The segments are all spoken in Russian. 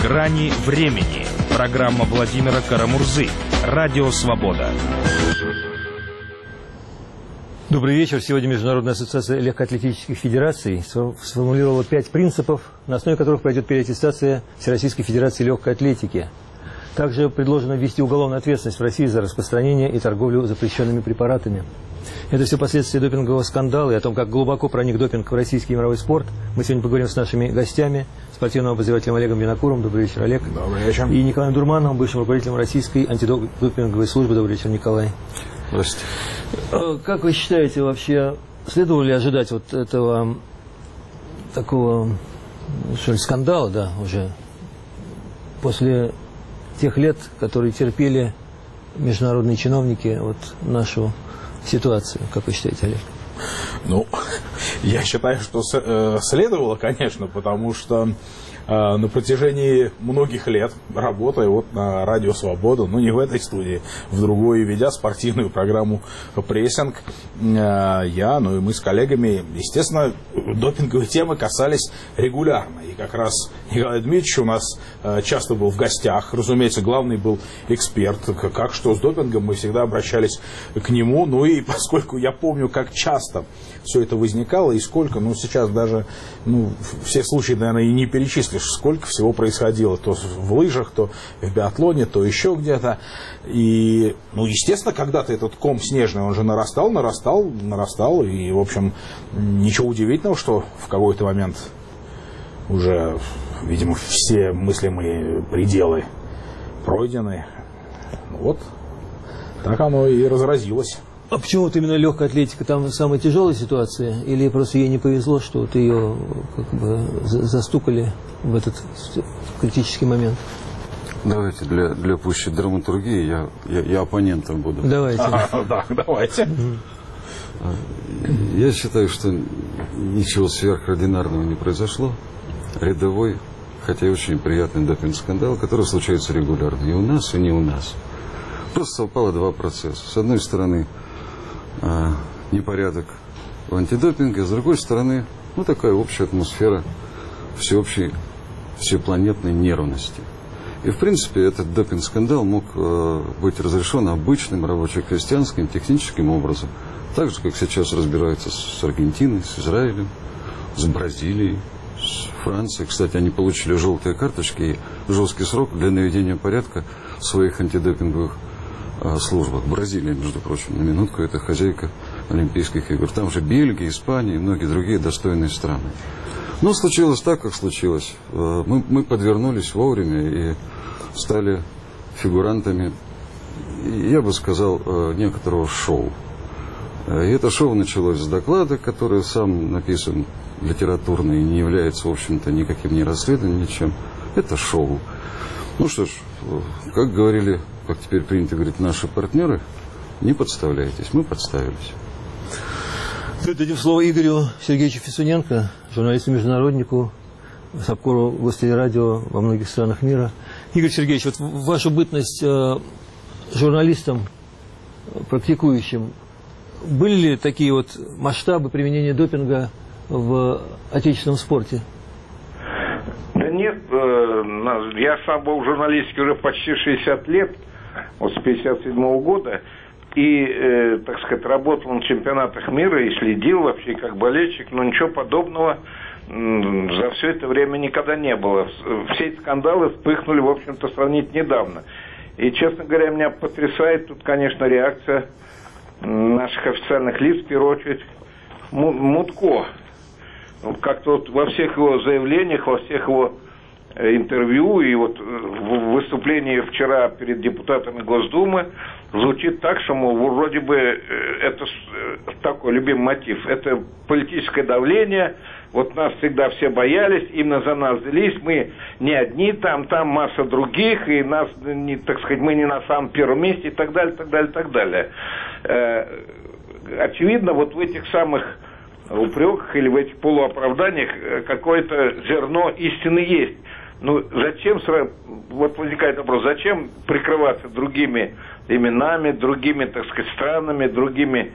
Грани времени. Программа Владимира Карамурзы. Радио Свобода. Добрый вечер. Сегодня Международная ассоциация легкоатлетических федераций сформулировала 5 принципов, на основе которых пройдет переаттестация Всероссийской Федерации легкой атлетики. Также предложено ввести уголовную ответственность в России за распространение и торговлю запрещенными препаратами. Это все последствия допингового скандала и о том, как глубоко проник допинг в российский и мировой спорт. Мы сегодня поговорим с нашими гостями, спортивным обозревателем Олегом Винокуром. Добрый вечер, Олег. Добрый вечер. И Николаем Дурмановым, бывшим руководителем Российской антидопинговой службы. Добрый вечер, Николай. Здравствуйте. Как вы считаете, вообще следовало ли ожидать вот этого такого скандала, да, уже после тех лет, которые терпели международные чиновники вот нашу ситуацию? Как вы считаете, Олег? Ну, я считаю, что следовало, конечно, потому что на протяжении многих лет, работая вот на Радио Свобода, ну не в этой студии, в другой, ведя спортивную программу «Прессинг», я, ну и мы с коллегами, естественно, допинговые темы касались регулярно. И как раз Николай Дмитриевич у нас часто был в гостях, разумеется, главный был эксперт, как что с допингом, мы всегда обращались к нему. Ну и поскольку я помню, как часто все это возникало и сколько, ну сейчас даже, ну, все случаи, наверное, и не перечислишь, сколько всего происходило, то в лыжах, то в биатлоне, то еще где-то. И, ну, естественно, когда-то этот ком снежный, он же нарастал, и, в общем, ничего удивительного, что в какой-то момент уже, видимо, все мыслимые пределы пройдены. Вот так оно и разразилось. А почему вот именно легкая атлетика там самая тяжелая ситуация? Или просто ей не повезло, что вот ее как бы застукали в этот критический момент? Давайте для пущей драматургии я оппонентом буду. Давайте. Да, давайте. Я считаю, что ничего сверхординарного не произошло. Рядовой, хотя и очень приятный допинг-скандал, который случается регулярно. И у нас, и не у нас. Просто совпало два процесса. С одной стороны, непорядок в антидопинге, а с другой стороны, ну, такая общая атмосфера всеобщей, всепланетной нервности. И, в принципе, этот допинг-скандал мог быть разрешен обычным рабоче-крестьянским техническим образом. Так же, как сейчас разбираются с Аргентиной, с Израилем, с Бразилией, с Францией. Кстати, они получили желтые карточки и жесткий срок для наведения порядка в своих антидопинговых службах. Бразилия, между прочим, на минутку, это хозяйка Олимпийских игр. Там же Бельгия, Испания и многие другие достойные страны. Но случилось так, как случилось. Мы подвернулись вовремя и стали фигурантами, я бы сказал, некоторого шоу. И это шоу началось с доклада, который сам написан литературно и не является, в общем-то, никаким не расследованием, ничем. Это шоу. Ну что ж, как говорили, как теперь принято говорить, наши партнеры, не подставляйтесь, мы подставились. Дадим слово Игорю Сергеевичу Фесуненко, журналисту-международнику, САПКОРу Гостелерадио во многих странах мира. Игорь Сергеевич, вот в вашу бытность журналистом, практикующим, были ли такие вот масштабы применения допинга в отечественном спорте? Да нет, я сам был в журналистике уже почти 60 лет, вот с 57-го года, и, так сказать, работал на чемпионатах мира и следил вообще как болельщик, но ничего подобного за все это время никогда не было. Все эти скандалы вспыхнули, в общем-то, сравнительно недавно. И, честно говоря, меня потрясает тут, конечно, реакция наших официальных лиц, в первую очередь, Мутко. Как-то вот во всех его заявлениях, во всех его интервью и вот в выступлении вчера перед депутатами Госдумы звучит так, что, мол, вроде бы это такой любимый мотив. Это политическое давление. Вот нас всегда все боялись, именно за нас взялись. Мы не одни там масса других, и нас, не, так сказать, мы не на самом первом месте и так далее, так далее, так далее. Очевидно, вот в этих самых упреках или в этих полуоправданиях какое-то зерно истины есть. Ну, зачем, вот возникает вопрос, зачем прикрываться другими именами, другими, так сказать, странами, другими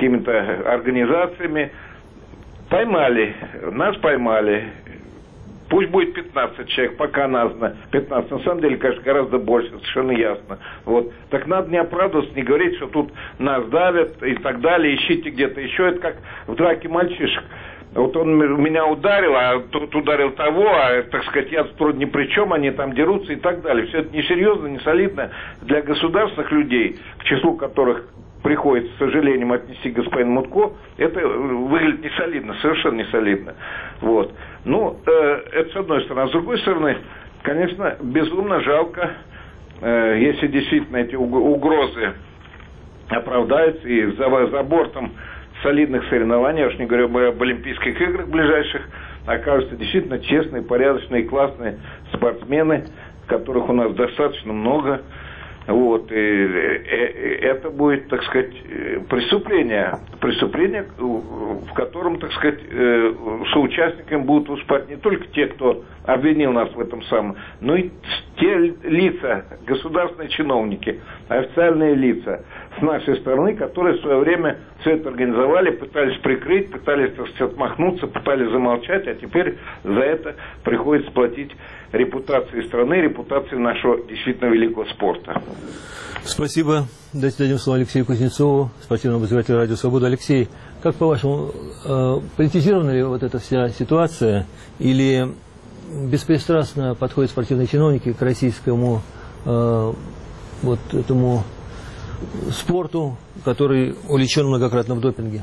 какими-то организациями? Поймали, нас поймали, Пусть будет 15 человек, пока названо 15. На самом деле, конечно, гораздо больше, совершенно ясно. Вот. Так надо не оправдываться, не говорить, что тут нас давят и так далее, ищите где-то еще. Это как в драке мальчишек. Вот он меня ударил, а тот ударил того, а, так сказать, я тут ни при чем, они там дерутся и так далее. Все это несерьезно, не солидно для государственных людей, к числу которых приходится, с сожалением, отнести господин Мутко, это выглядит не солидно, совершенно не солидно. Вот. Ну, это с одной стороны. А с другой стороны, конечно, безумно жалко, если действительно эти угрозы оправдаются и за бортом солидных соревнований, я уж не говорю об Олимпийских играх ближайших, окажутся действительно честные, порядочные, классные спортсмены, которых у нас достаточно много. Вот, и это будет, так сказать, преступление, в котором, так сказать, соучастниками будут выступать не только те, кто обвинил нас в этом самом, но и те лица, государственные чиновники, официальные лица с нашей стороны, которые в свое время все это организовали, пытались прикрыть, пытались, так сказать, отмахнуться, пытались замолчать, а теперь за это приходится платить репутации страны, репутации нашего действительно великого спорта. Спасибо. Давайте дадим слово Алексею Кузнецову, спортивному обозревателю «Радио Свобода». Алексей, как по-вашему, политизирована ли вот эта вся ситуация, или беспристрастно подходят спортивные чиновники к российскому вот этому спорту, который увлечен многократно в допинге?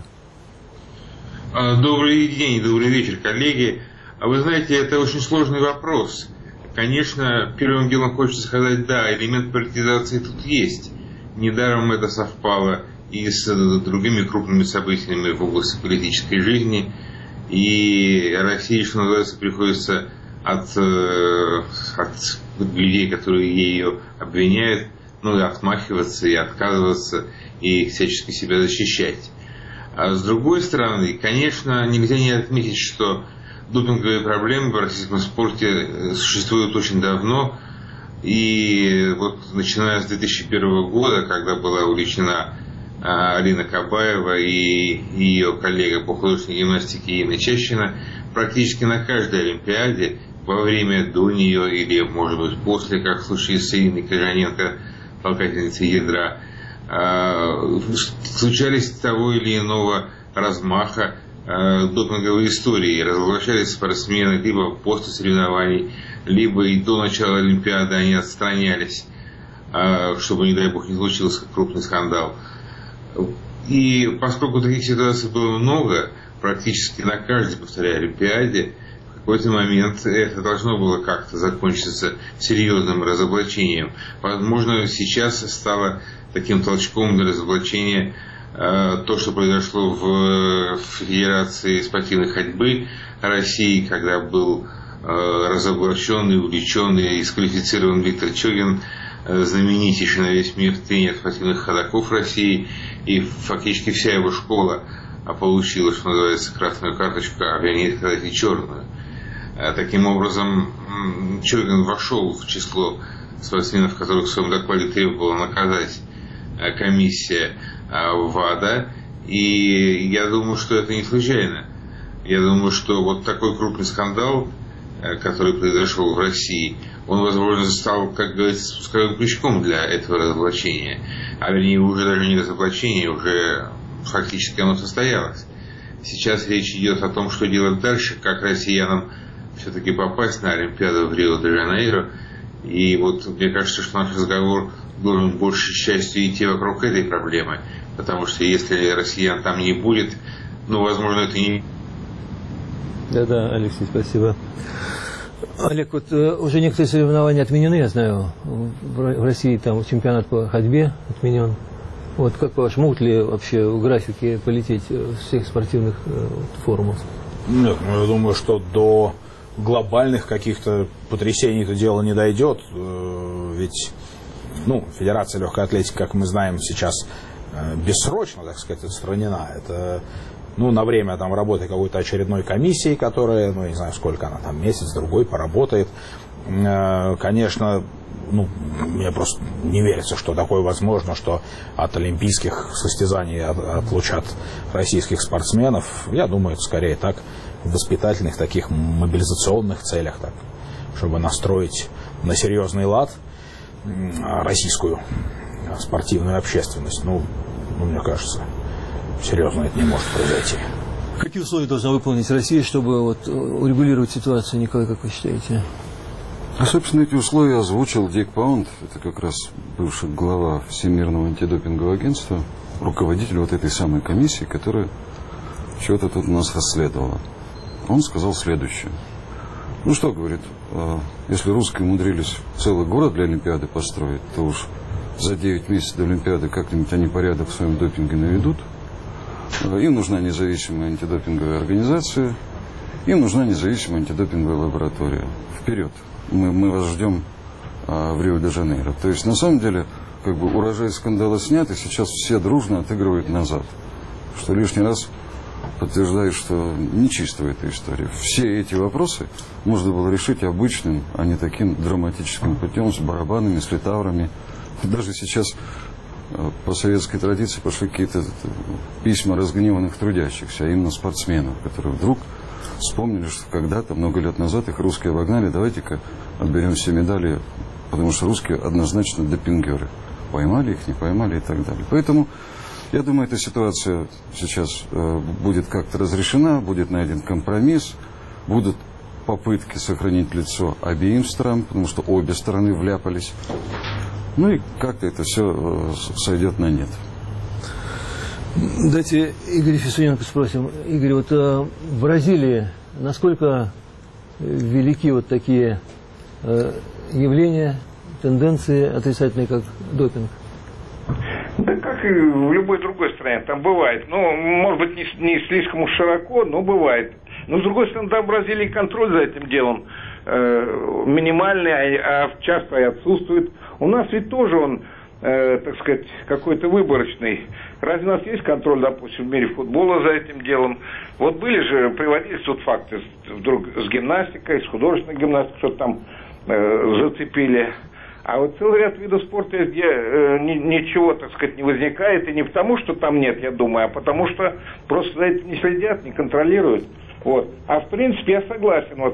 Добрый день, добрый вечер, коллеги. Вы знаете, это очень сложный вопрос. Конечно, первым делом хочется сказать, да, элемент политизации тут есть. Недаром это совпало и с другими крупными событиями в области политической жизни. И России, что называется, приходится от людей, которые ее обвиняют, ну, и отмахиваться, и отказываться, и всячески себя защищать. А с другой стороны, конечно, нельзя не отметить, что допинговые проблемы в российском спорте существуют очень давно. И вот начиная с 2001 года, когда была увлечена Алина Кабаева и ее коллега по художественной гимнастике Инна Чащина, практически на каждой Олимпиаде, во время, до нее или, может быть, после, как в случае с Ириной Крижаненко, толкательницей ядра, случались того или иного размаха допинговой истории. Разоблачались спортсмены либо после соревнований, либо и до начала Олимпиады они отстранялись, чтобы, не дай бог, не случился крупный скандал. И поскольку таких ситуаций было много, практически на каждой, повторяю, Олимпиаде, в какой-то момент это должно было как-то закончиться серьезным разоблачением. Возможно, сейчас стало таким толчком для разоблачения то, что произошло в Федерации спортивной ходьбы России, когда был разоблаченный, увлеченный и дисквалифицирован Виктор Чогин, знаменитейший на весь мир тренер спортивных ходаков России, и фактически вся его школа получила, что называется, красную карточку, а Леонид Кадати черную. Таким образом, Чогин вошел в число спортсменов, которых в своем докладе требовала наказать комиссия ВАДА, и я думаю, что это не случайно. Я думаю, что вот такой крупный скандал, который произошел в России, он, возможно, стал, как говорится, спусковым крючком для этого разоблачения. А вернее, уже даже не разоблачение, уже фактически оно состоялось. Сейчас речь идет о том, что делать дальше, как россиянам все-таки попасть на Олимпиаду в Рио-де-Жанейро. И вот мне кажется, что наш разговор должен большей частью идти вокруг этой проблемы. Потому что если россиян там не будет, ну, возможно, это не... Да, Алексей, спасибо. Олег, вот уже некоторые соревнования отменены, я знаю. В России там чемпионат по ходьбе отменен. Вот как по-вашему, могут ли вообще в графике полететь всех спортивных форумов? Нет, ну, я думаю, что до глобальных каких-то потрясений это дело не дойдет. Ведь, ну, Федерация легкой атлетики, как мы знаем, сейчас бессрочно, так сказать, отстранена. Это, ну, на время там работы какой-то очередной комиссии, которая, ну, не знаю, сколько она там, месяц-другой поработает. Конечно, ну, мне просто не верится, что такое возможно, что от олимпийских состязаний отлучат российских спортсменов. Я думаю, это скорее так, воспитательных, таких мобилизационных целях, так, чтобы настроить на серьезный лад российскую спортивную общественность. Ну, мне кажется, серьезно это не может произойти. Какие условия должна выполнить Россия, чтобы вот урегулировать ситуацию, Николай, как вы считаете? Собственно, эти условия озвучил Дик Паунд, это как раз бывший глава Всемирного антидопингового агентства, руководитель вот этой самой комиссии, которая чего-то тут у нас расследовала. Он сказал следующее. Ну что, говорит, если русские умудрились целый город для Олимпиады построить, то уж за 9 месяцев до Олимпиады как-нибудь они порядок в своем допинге наведут. Им нужна независимая антидопинговая организация, им нужна независимая антидопинговая лаборатория. Вперед! Мы вас ждем в Рио-де-Жанейро. То есть, на самом деле, как бы урожай скандала снят, и сейчас все дружно отыгрывают назад. Что лишний раз подтверждает, что нечисто эта история. Все эти вопросы можно было решить обычным, а не таким драматическим путем, с барабанами, с литаврами. Даже сейчас по советской традиции пошли какие-то письма разгневанных трудящихся, а именно спортсменов, которые вдруг вспомнили, что когда-то, много лет назад, их русские обогнали, давайте-ка отберем все медали, потому что русские однозначно допингеры. Поймали их, не поймали и так далее. Поэтому, я думаю, эта ситуация сейчас будет как-то разрешена, будет найден компромисс, будут попытки сохранить лицо обеим странам, потому что обе стороны вляпались. Ну и как-то это все сойдет на нет. Давайте Игоря Фесуненко спросим. Игорь, вот в Бразилии насколько велики вот такие явления, тенденции отрицательные, как допинг? Да как и в любой другой стране, там бывает. Ну, может быть, не слишком уж широко, но бывает. Но, с другой стороны, да, в Бразилии контроль за этим делом минимальный, а часто и отсутствует. У нас ведь тоже он, так сказать, какой-то выборочный. Разве у нас есть контроль, допустим, в мире футбола за этим делом? Вот были же, приводились тут факты вдруг с гимнастикой, с художественной гимнастикой, что-то там зацепили. А вот целый ряд видов спорта, где ничего, так сказать, не возникает, и не потому, что там нет, я думаю, а потому что просто за этим не следят, не контролируют. Вот. А в принципе я согласен вот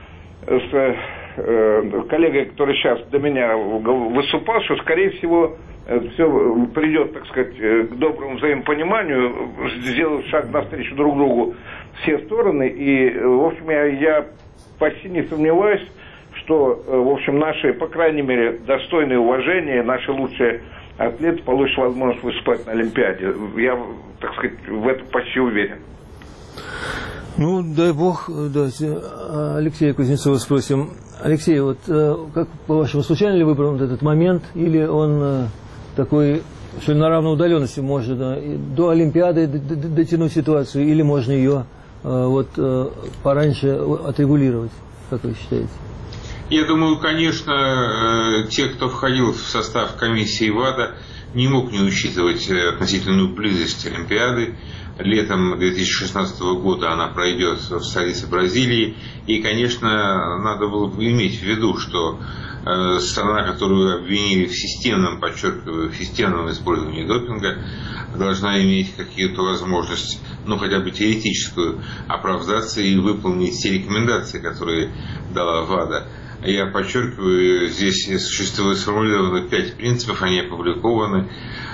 с коллегой, который сейчас до меня выступал, что, скорее всего, все придет, так сказать, к доброму взаимопониманию, сделав шаг навстречу друг другу все стороны. И, в общем, я почти не сомневаюсь, что, в общем, наши, по крайней мере, достойные уважения, наши лучшие атлеты получат возможность выступать на Олимпиаде. Я, так сказать, в этом почти уверен. Ну, дай бог, давайте Алексея Кузнецова спросим. Алексей, вот как, по-вашему, случайно ли выбран вот этот момент, или он такой, что ли, на равной удаленности можно до Олимпиады дотянуть ситуацию, или можно ее вот пораньше отрегулировать, как вы считаете? Я думаю, конечно, те, кто входил в состав комиссии ВАДА, не мог не учитывать относительную близость Олимпиады. Летом 2016 года она пройдет в столице Бразилии. И, конечно, надо было бы иметь в виду, что страна, которую обвинили в системном, подчеркиваю, в системном использовании допинга, должна иметь какую-то возможность, ну, хотя бы теоретическую, оправдаться и выполнить те рекомендации, которые дала ВАДА. Я подчеркиваю, здесь существует сформулировано 5 принципов, они опубликованы.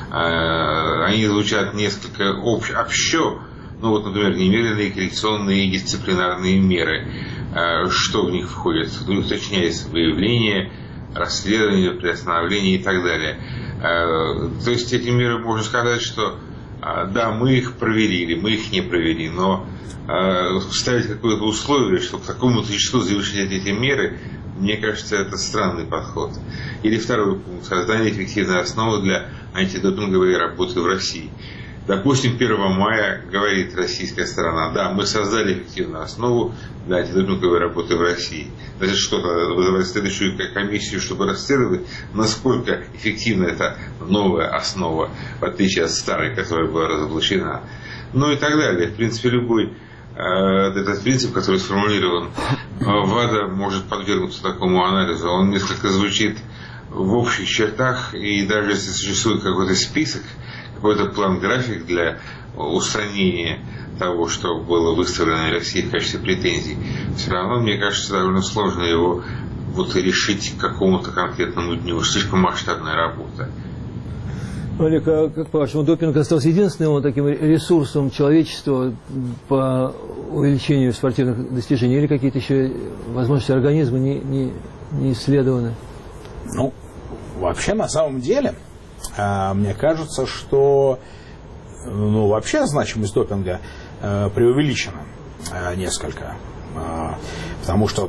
Они звучат несколько общо, ну вот, например, немедленные коррекционные и дисциплинарные меры. Что в них входит? Уточняется выявление, расследование, приостановление и так далее. То есть эти меры, можно сказать, что да, мы их проверили, мы их не провели, но ставить какое-то условие, что к такому-то числу завершить эти меры, мне кажется, это странный подход. Или второй пункт – создание эффективной основы для антидопинговой работы в России. Допустим, 1 мая говорит российская сторона: да, мы создали эффективную основу для антидопинговой работы в России. Значит, что-то вызывать следующую комиссию, чтобы расследовать, насколько эффективна эта новая основа, в отличие от старой, которая была разоблачена. Ну и так далее. В принципе, любой этот принцип, который сформулирован ВАДА, может подвергнуться такому анализу. Он несколько звучит в общих чертах, и даже если существует какой-то список, какой-то план-график для устранения того, что было выставлено Россией в качестве претензий, все равно, мне кажется, довольно сложно его вот решить к какому-то конкретному дню. Слишком масштабная работа. Олег, а как по-вашему, допинг остался единственным вот таким ресурсом человечества по увеличению спортивных достижений, или какие-то еще возможности организма не исследованы? Ну, вообще, на самом деле, мне кажется, что вообще значимость допинга преувеличена несколько. Потому что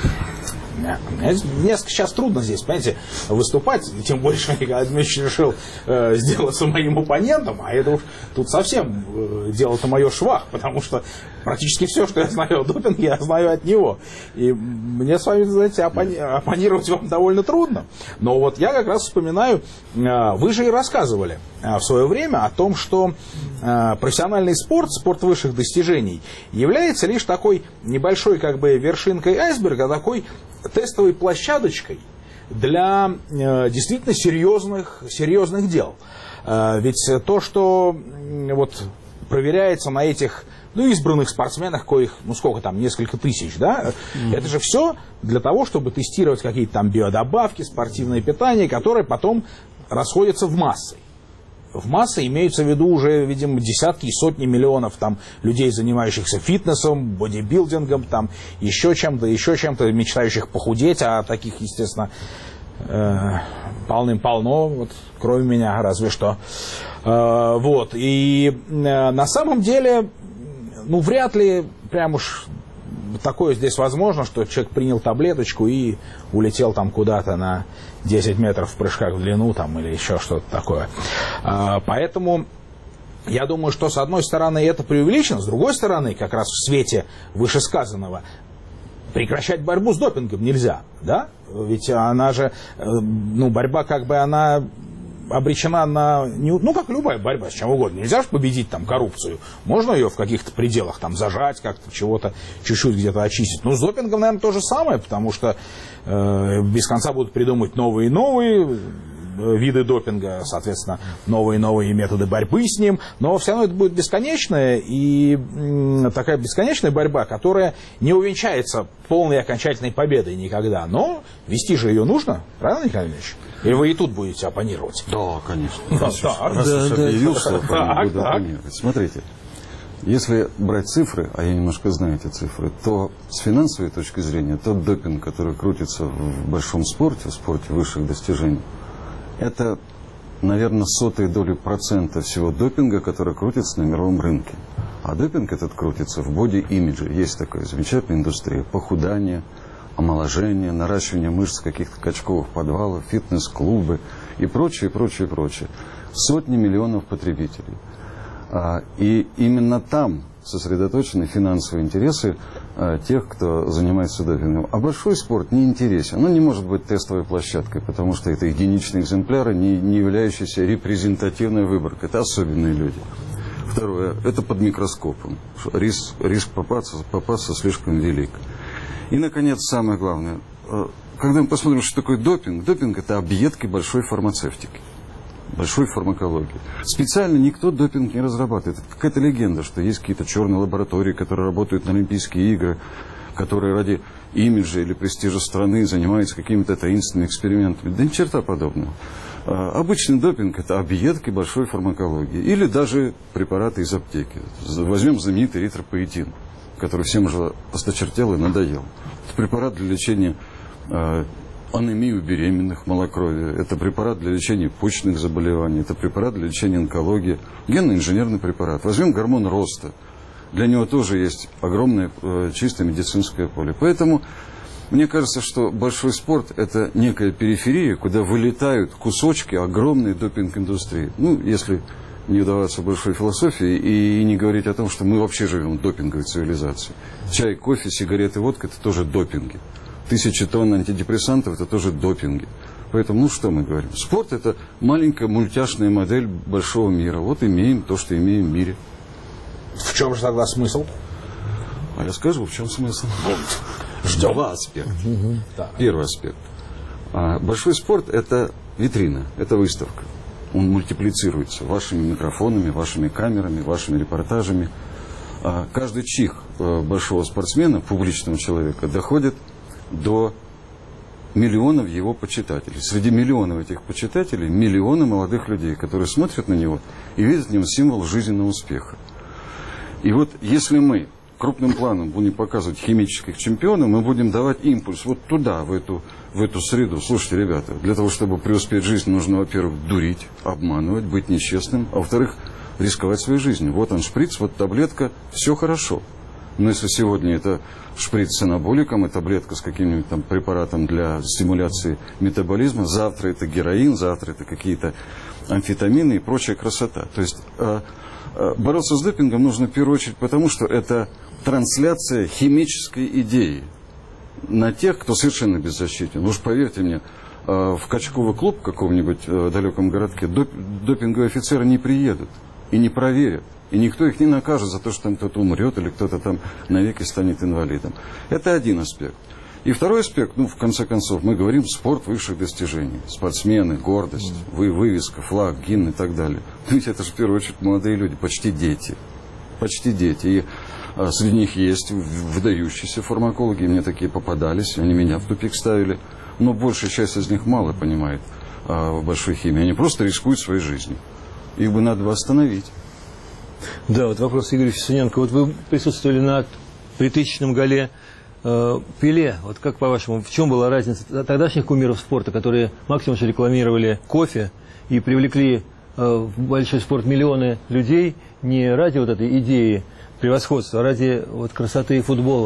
мне сейчас трудно здесь, понимаете, выступать, тем больше, когда Дмитрий решил сделаться моим оппонентом, а это уж тут совсем дело-то мое швах, потому что практически все, что я знаю о допинге, я знаю от него. И мне с вами, знаете, оппонировать вам довольно трудно. Но вот я как раз вспоминаю, вы же и рассказывали в свое время о том, что профессиональный спорт, спорт высших достижений, является лишь такой небольшой как бы вершинкой айсберга, такой тестовой площадочкой для действительно серьезных дел. Ведь то, что вот проверяется на этих избранных спортсменах, коих, сколько там, несколько тысяч, да, это же все для того, чтобы тестировать какие-то там биодобавки, спортивное питание, которые потом расходятся в массы. В массы имеются в виду уже, видимо, десятки и сотни миллионов там людей, занимающихся фитнесом, бодибилдингом, там, еще чем-то, мечтающих похудеть, а таких, естественно, полным-полно, вот, кроме меня, разве что. Вот, и на самом деле, вряд ли прям уж такое здесь возможно, что человек принял таблеточку и улетел там куда-то на 10 метров в прыжках в длину там, или еще что-то такое. Поэтому я думаю, что с одной стороны это преувеличено, с другой стороны, как раз в свете вышесказанного, прекращать борьбу с допингом нельзя, да? Ведь она же, борьба как бы она обречена на, как любая борьба с чем угодно. Нельзя же победить там коррупцию. Можно ее в каких-то пределах там зажать, как-то чего-то чуть-чуть где-то очистить. Но с допингом, наверное, то же самое, потому что без конца будут придумывать новые и новые виды допинга, соответственно, новые и новые методы борьбы с ним. Но все равно это будет бесконечная и такая бесконечная борьба, которая не увенчается полной и окончательной победой никогда. Но вести же ее нужно, правильно, Николай Ильич? Или вы и тут будете оппонировать? Да, конечно. Раз уж объявился, буду оппонировать. Смотрите, если брать цифры, а я немножко знаю эти цифры, то с финансовой точки зрения тот допинг, который крутится в большом спорте, в спорте высших достижений, это, наверное, 0,01% всего допинга, который крутится на мировом рынке. А допинг этот крутится в боди-имидже. Есть такая замечательная индустрия похудания, омоложение, наращивание мышц каких-то качковых подвалов, фитнес-клубы и прочее, прочее, прочее. Сотни миллионов потребителей. И именно там сосредоточены финансовые интересы тех, кто занимается допингом. А большой спорт не интересен. Он не может быть тестовой площадкой, потому что это единичные экземпляры, не являющиеся репрезентативной выборкой. Это особенные люди. Второе, это под микроскопом. Риск попасться слишком велик. И, наконец, самое главное, когда мы посмотрим, что такое допинг, допинг – это объедки большой фармацевтики, большой фармакологии. Специально никто допинг не разрабатывает. Это какая-то легенда, что есть какие-то черные лаборатории, которые работают на Олимпийские игры, которые ради имиджа или престижа страны занимаются какими-то таинственными экспериментами. Да ни черта подобного. Обычный допинг – это объедки большой фармакологии. Или даже препараты из аптеки. Возьмем знаменитый эритропоэтин, который всем уже осточертел и надоел. Это препарат для лечения анемии у беременных, малокровия. Это препарат для лечения почечных заболеваний. Это препарат для лечения онкологии. Генно-инженерный препарат. Возьмем гормон роста. Для него тоже есть огромное чисто медицинское поле. Поэтому мне кажется, что большой спорт – это некая периферия, куда вылетают кусочки огромной допинг-индустрии. Если не удаваться большой философии и не говорить о том, что мы вообще живем в допинговой цивилизации. Чай, кофе, сигареты, водка – это тоже допинги. 1000 тонн антидепрессантов – это тоже допинги. Поэтому, что мы говорим? Спорт – это маленькая мультяшная модель большого мира. Вот имеем то, что имеем в мире. В чем же тогда смысл? А я скажу, в чем смысл. Ждем. Два аспекта. Первый аспект. Большой спорт – это витрина, это выставка. Он мультиплицируется вашими микрофонами, вашими камерами, вашими репортажами. каждый чих большого спортсмена, публичного человека, доходит до миллионов его почитателей. Среди миллионов этих почитателей миллионы молодых людей, которые смотрят на него и видят в нем символ жизненного успеха. И вот если мы крупным планом будем показывать химических чемпионов, мы будем давать импульс вот туда, в эту среду. Слушайте, ребята, для того, чтобы преуспеть в жизни, нужно, во-первых, дурить, обманывать, быть нечестным, а во-вторых, рисковать своей жизнью. Вот он шприц, вот таблетка, все хорошо. Но если сегодня это шприц с анаболиком и таблетка с каким-нибудь там препаратом для стимуляции метаболизма, завтра это героин, завтра это какие-то амфетамины и прочая красота. То есть бороться с допингом нужно в первую очередь потому, что это трансляция химической идеи на тех, кто совершенно беззащитен. Уж поверьте мне, в качковый клуб в каком-нибудь далеком городке допинговые офицеры не приедут и не проверят. И никто их не накажет за то, что там кто-то умрет или кто-то там навеки станет инвалидом. Это один аспект. И второй аспект, в конце концов, мы говорим спорт высших достижений. Спортсмены, гордость, вывеска, флаг, гимн и так далее. Ведь это же в первую очередь молодые люди, почти дети. Почти дети. И среди них есть выдающиеся фармакологи, мне такие попадались, они меня в тупик ставили. Но большая часть из них мало понимает в большой химии. Они просто рискуют своей жизнью. Их бы надо остановить. Да, вот вопрос Игоря Фесуненко. Вот вы присутствовали на 3000-м голе Пеле. Вот как по-вашему, в чем была разница тогдашних кумиров спорта, которые максимум что рекламировали кофе и привлекли в большой спорт миллионы людей не ради вот этой идеи превосходства, а ради вот красоты футбола?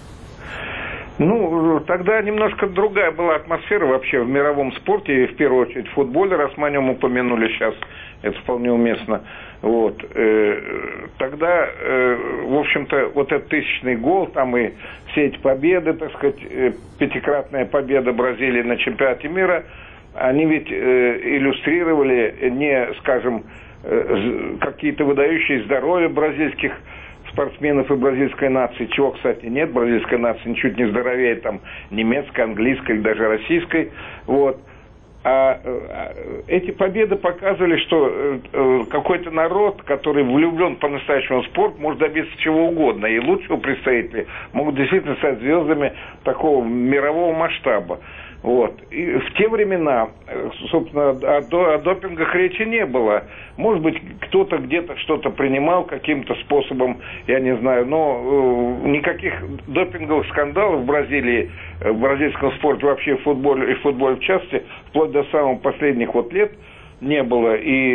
Ну, тогда немножко другая была атмосфера вообще в мировом спорте, и в первую очередь в футболе, раз мы о нем упомянули сейчас, это вполне уместно. Вот. Тогда, в общем-то, вот этот 1000-й гол, там и все эти победы, так сказать, 5-кратная победа Бразилии на чемпионате мира, они ведь иллюстрировали не, скажем, какие-то выдающие здоровья бразильских спортсменов и бразильской нации, чего, кстати, нет, бразильская нация ничуть не здоровее там немецкой, английской или даже российской, вот. А эти победы показывали, что какой-то народ, который влюблен по-настоящему в спорт, может добиться чего угодно, и лучшего представителя могут действительно стать звездами такого мирового масштаба. Вот. И в те времена, собственно, о допингах речи не было. Может быть, кто-то где-то что-то принимал каким-то способом, я не знаю, но никаких допинговых скандалов в Бразилии, в бразильском спорте вообще в футболе, и в футболе в частности, вплоть до самых последних лет, не было. И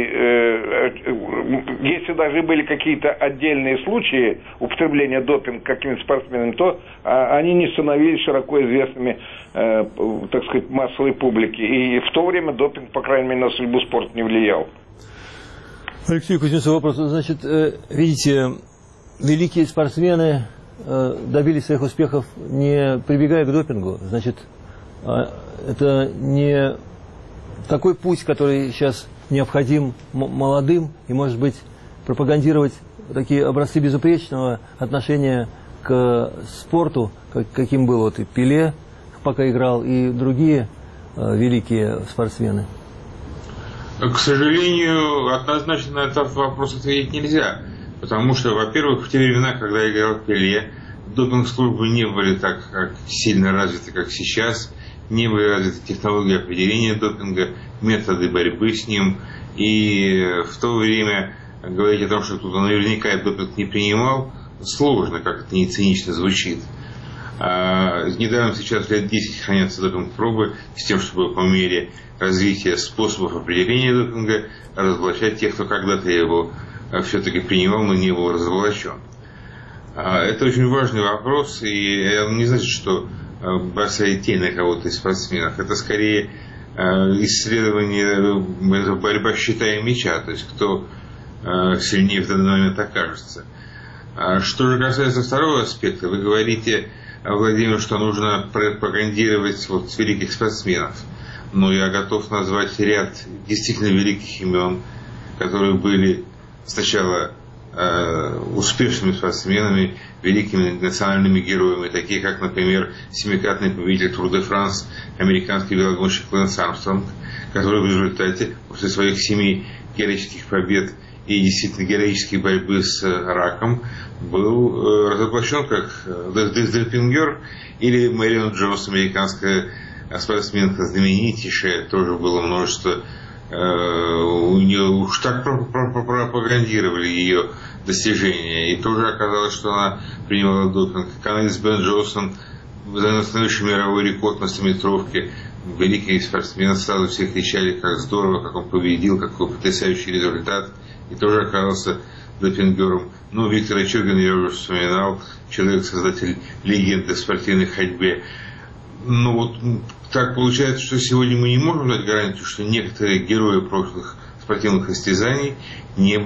если даже были какие-то отдельные случаи употребления допинга какими-то спортсменами, то они не становились широко известными, так сказать, массовой публике. И в то время допинг, по крайней мере, на судьбу спорта не влиял. Алексей Кузнецов, вопрос. Значит, видите, великие спортсмены добились своих успехов, не прибегая к допингу. Значит, это не такой путь, который сейчас необходим молодым, и, может быть, пропагандировать такие образцы безупречного отношения к спорту, каким был вот и Пеле, пока играл, и другие великие спортсмены? К сожалению, однозначно на этот вопрос ответить нельзя. Потому что, во-первых, в те времена, когда играл Пеле, допинг-службы не были так сильно развиты, как сейчас. Не были развиты технологии определения допинга, методы борьбы с ним. И в то время говорить о том, что кто-то наверняка допинг не принимал, сложно, как это не цинично звучит. Недавно, сейчас лет 10 хранятся допинг-пробы с тем, чтобы по мере развития способов определения допинга разоблачать тех, кто когда-то его все-таки принимал, но не был разоблачен. Это очень важный вопрос, и это не значит, что бросает тень на кого-то из спортсменов. Это скорее исследование, борьба щита и мяча, то есть кто сильнее в данный момент окажется. Что же касается второго аспекта, вы говорите, Владимир, что нужно пропагандировать вот великих спортсменов. Но я готов назвать ряд действительно великих имен, которые были сначала успешными спортсменами, великими национальными героями, такие как, например, семикратный победитель Тур де Франс, американский велогонщик Лэнс Армстронг, который в результате после своих 7 героических побед и действительно героической борьбы с раком был разоблачен как допингер, или Мэрион Джонс, американская спортсменка знаменитейшая, тоже было множество, у нее уж так пропагандировали ее достижения, и тоже оказалось, что она принимала допинг. Канадец Бен Джонсон, установивший мировой рекорд на 100-метровке, великий спортсмен, сразу все кричали, как здорово, как он победил, какой потрясающий результат, и тоже оказался допингером. Ну, Виктор Ичугин, я уже вспоминал, человек-создатель легенды в спортивной ходьбе. Ну вот так получается, что сегодня мы не можем дать гарантию, что некоторые герои прошлых спортивных состязаний не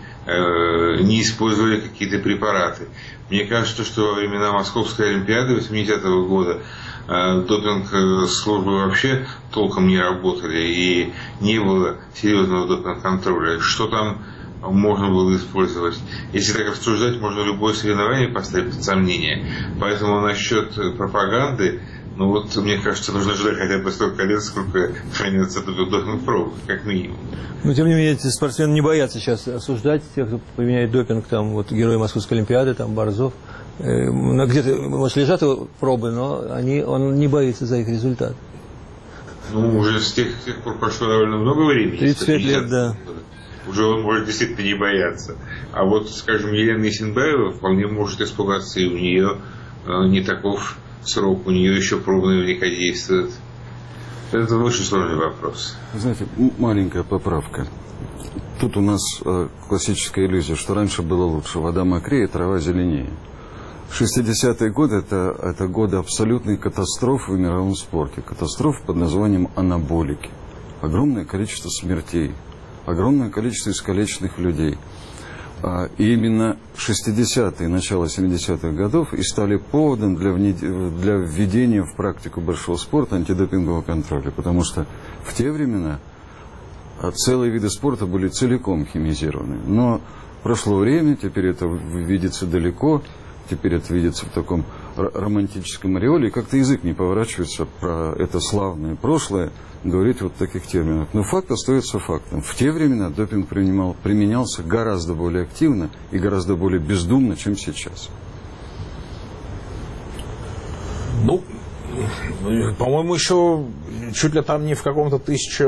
не использовали какие-то препараты. Мне кажется, что во времена Московской Олимпиады 80-го года допинг-службы вообще толком не работали, и не было серьезного допинг-контроля. Что там можно было использовать? Если так обсуждать, можно любое соревнование поставить под сомнение. Поэтому насчет пропаганды, ну вот, мне кажется, нужно ждать хотя бы столько лет, сколько хранятся допинг-пробы, как минимум. Но, тем не менее, эти спортсмены не боятся сейчас осуждать тех, кто применяет допинг, там, вот, герои Московской Олимпиады, там, Борзов. Где-то, может, лежат его пробы, но он не боится за их результат. Ну, уже с тех пор прошло довольно много времени. 35 лет, да. Уже он может действительно не бояться. А вот, скажем, Елена Исенбаева вполне может испугаться, и у нее не таков срок, у нее еще пробы наверняка действуют. Это очень сложный вопрос. Знаете, маленькая поправка. Тут у нас классическая иллюзия, что раньше было лучше. Вода мокрее, трава зеленее. 60-е годы это годы абсолютной катастрофы в мировом спорте. Катастрофа под названием анаболики. Огромное количество смертей. Огромное количество искалеченных людей. И именно 60-е, начало 70-х годов и стали поводом для введения в практику большого спорта антидопингового контроля. Потому что в те времена целые виды спорта были целиком химизированы. Но прошло время, теперь это видится далеко, теперь это видится в таком романтическом ореоле, и как-то язык не поворачивается про это славное прошлое говорить вот в таких терминах. Но факт остается фактом. В те времена допинг применялся гораздо более активно и гораздо более бездумно, чем сейчас. Ну, по-моему, еще чуть ли там не в каком-то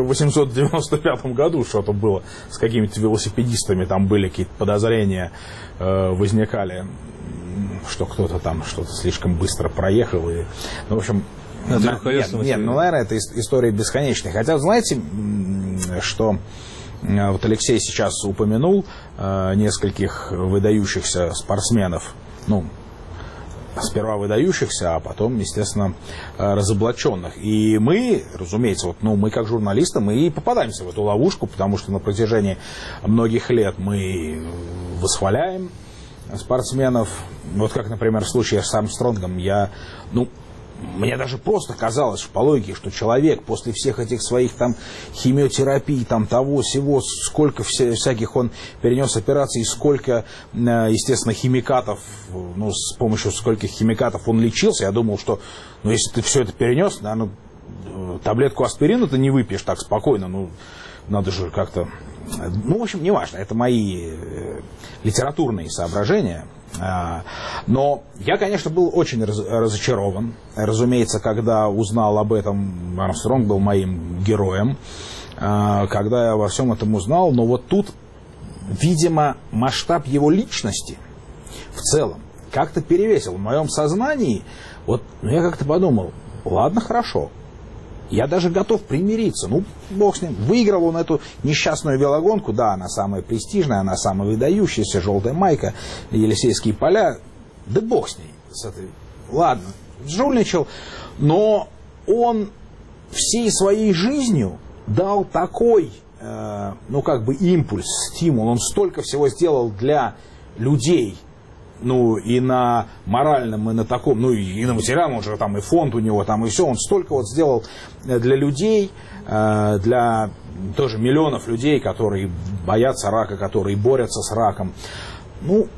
1895 году что-то было с какими-то велосипедистами, там были какие-то подозрения, возникали, что кто-то там что-то слишком быстро проехал. И, ну, в общем, нет, ну, наверное, это история бесконечная. Хотя, знаете, что вот Алексей сейчас упомянул нескольких выдающихся спортсменов, ну, сперва выдающихся, а потом, естественно, разоблаченных. И мы, разумеется, вот, ну, мы как журналисты, мы и попадаемся в эту ловушку, потому что на протяжении многих лет мы восхваляем спортсменов. Вот как, например, в случае с Армстронгом, мне даже просто казалось, по логике, что человек после всех этих своих там химиотерапий, там того-сего, сколько всяких он перенес операций, сколько, естественно, химикатов, ну, с помощью скольких химикатов он лечился, я думал, что, ну, если ты все это перенес, наверное, таблетку аспирина ты не выпьешь так спокойно, ну, надо же как-то... Ну, в общем, неважно, это мои литературные соображения. Но я, конечно, был очень разочарован. Разумеется, когда узнал об этом, Армстронг был моим героем. Когда я во всем этом узнал, но вот тут, видимо, масштаб его личности в целом как-то перевесил в моем сознании. Вот, ну, я как-то подумал, ладно, хорошо. Я даже готов примириться. Ну, бог с ним. Выиграл он эту несчастную велогонку. Да, она самая престижная, она самая выдающаяся. Желтая майка, Елисейские поля. Да бог с ней. Ладно, жульничал. Но он всей своей жизнью дал такой, ну, как бы импульс, стимул. Он столько всего сделал для людей. Ну, и на моральном, и на таком, ну, и на материальном, он же там и фонд у него, там и все, он столько вот сделал для людей, для тоже миллионов людей, которые боятся рака, которые борются с раком. Ну,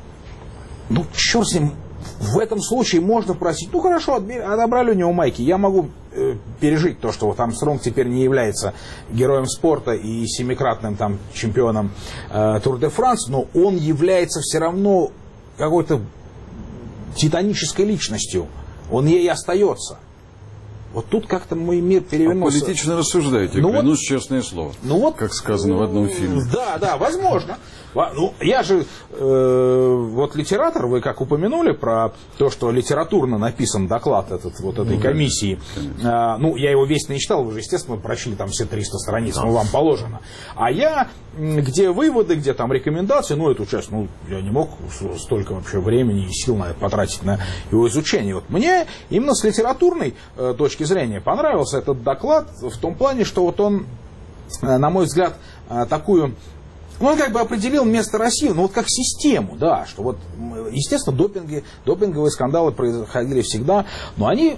черт с ним, в этом случае можно просить, ну, хорошо, отобрали у него майки, я могу пережить то, что вот Армстронг теперь не является героем спорта и семикратным там чемпионом Тур-де-Франс, но он является все равно какой-то титанической личностью. Он ей остается. Вот тут как-то мой мир перевернулся. Политично рассуждаете, клянусь, честное слово. Как сказано в одном фильме. Да, возможно. Ну, я же вот литератор, вы как упомянули про то, что литературно написан доклад этой комиссии. Ну, я его весь не читал, вы же, естественно, прочли там все 300 страниц, ну, вам положено. А я, где выводы, где там рекомендации, ну, эту часть, ну, я не мог столько вообще времени и сил на это потратить на его изучение. Вот мне именно с литературной точки зрения понравился этот доклад в том плане, что вот он, на мой взгляд, такую... Ну, он как бы определил место России, ну, вот как систему, да, что вот, естественно, допинговые скандалы происходили всегда, но они,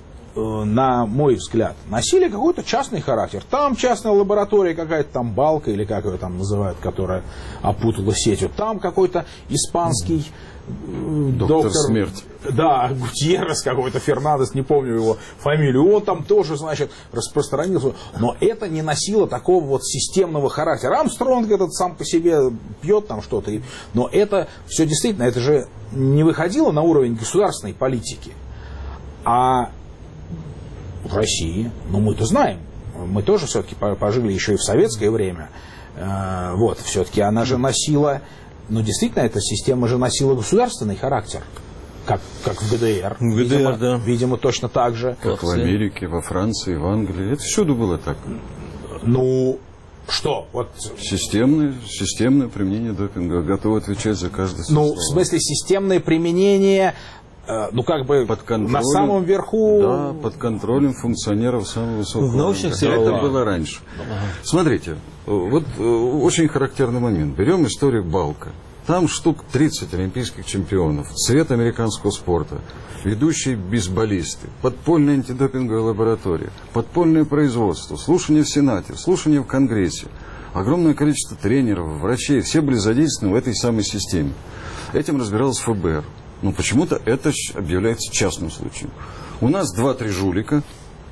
на мой взгляд, носили какой-то частный характер. Там частная лаборатория, какая-то там Балка, или как ее там называют, которая опутала сетью, там какой-то испанский доктор смерть. Да, Гутьеррес какой-то, Фернандес, не помню его фамилию, он там тоже, значит, распространился, но это не носило такого вот системного характера. Армстронг этот сам по себе пьет там что-то, но это все действительно, это же не выходило на уровень государственной политики. А в России, ну, мы-то знаем, мы тоже все-таки пожили еще и в советское время, вот, все-таки она же носила, ну, действительно, эта система же носила государственный характер. Как в ГДР. ГДР, да. Видимо, точно так же. Как в Америке, во Франции, в Англии. Это всюду было так. Ну, что? Вот... Системное применение допинга. Готовы отвечать за каждое слово. Ну, в смысле, системное применение, ну, как бы на самом верху... Да, под контролем функционеров самого высокого ранга. Это было раньше. Смотрите, вот очень характерный момент. Берем историю Балка. Там штук 30 олимпийских чемпионов, цвет американского спорта, ведущие бейсболисты, подпольная антидопинговая лаборатория, подпольное производство, слушания в Сенате, слушания в Конгрессе, огромное количество тренеров, врачей, все были задействованы в этой самой системе. Этим разбиралось ФБР. Но почему-то это объявляется частным случаем. У нас 2-3 жулика